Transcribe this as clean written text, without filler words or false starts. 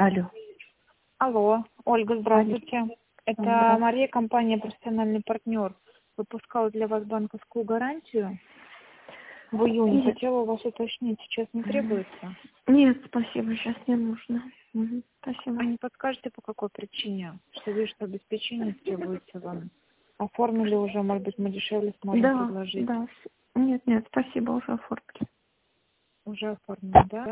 Алло. Алло, Ольга, здравствуйте. Это Здравствуйте. Мария, компания «Профессиональный партнер». Выпускала для вас банковскую гарантию в июне. Нет. Хотела у вас уточнить, сейчас не требуется? Нет, спасибо, сейчас не нужно. Спасибо. А не подскажете, по какой причине? Что вижу, что обеспечение требуется вам. Оформили уже, может быть, мы дешевле сможем предложить. Да. Нет, спасибо, уже оформили. Уже оформили, да?